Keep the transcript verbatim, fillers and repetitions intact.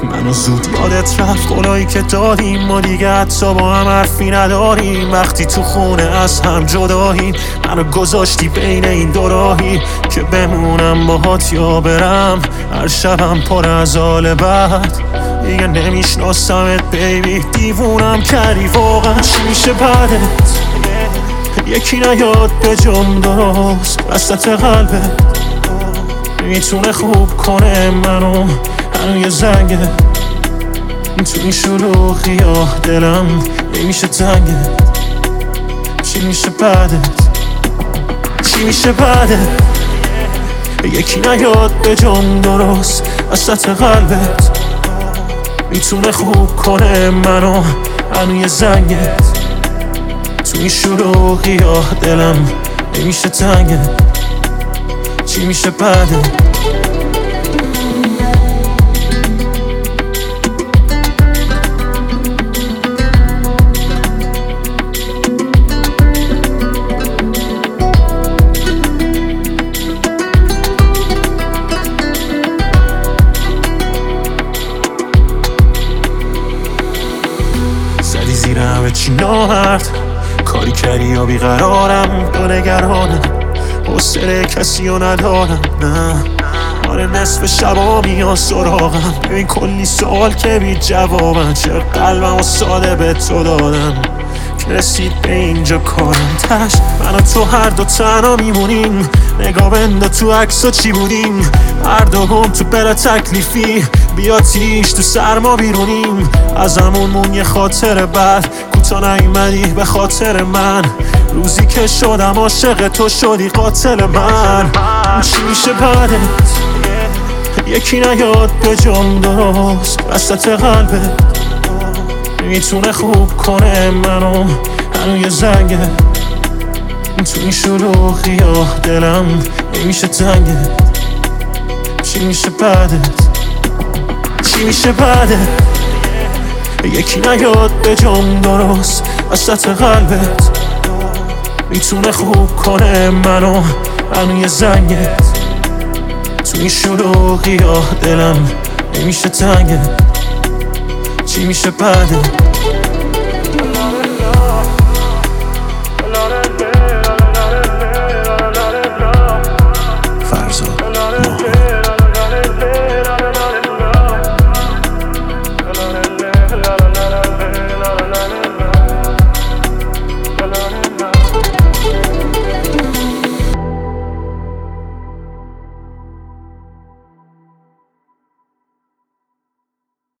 منو زود یادت رفت قولایی که دادیم ما دیگه حتی با هم حرفی نداریم. وقتی تو خونه از هم جداییم منو گذاشتی بین این دو راهی که بمونم باهات یا برم. هر شبم پر از حال بد دیگه نمیشناسمت بیبی. دیوونم کردی واقعا چی میشه بعدت؟ یکی نیاد به جم درست وسط قلبت میتونه خوب کنه منو. هنو یه زنگه تو این شلوغی ها دلم نمیشه تنگه. چی میشه بعدت؟ چی میشه بعدت؟ یکی نیاد به جم درست وسط قلبت میتونه خوب کنه منو. هنو یه زنگه تو این شلوغی ها دلم نمیشه تنگه. چی میشه بعدت؟ زدی زیر همه چی نامرد کاری کردی یا بیقرارم تو نگرانم حوصله کسی رو ندارم. نه آره نصف شبا میان سراغم ببین کلی سوال که بی جوابن. چه قلبم و ساده به تو دادم که رسید به اینجا کارم. تش من و تو هر دو تنها میمونیم نگاه بنده تو عکسا چی بودیم. هر دو گم تو بلا تکلیفی بیا تیش تو سرما بیرونیم. از همون مون یه خاطر بد کوتا نیومدی به خاطر من. روزی که شدم عاشق تو شدی قاتل من. چی میشه بعدت؟ یکی نیاد به جم درست وسط قلبت میتونه خوب کنه منو. هنو یه زنگه تو این شلوغی ها دلم نمیشه تنگه. چی میشه بعدت؟ چی میشه بعدت؟ یکی نیاد به جم درست وسط قلبت میتونه خوب کنه منو. هنو یه زنگه تو این شلوغی ها دلم نمیشه تنگه. چی میشه بعدت؟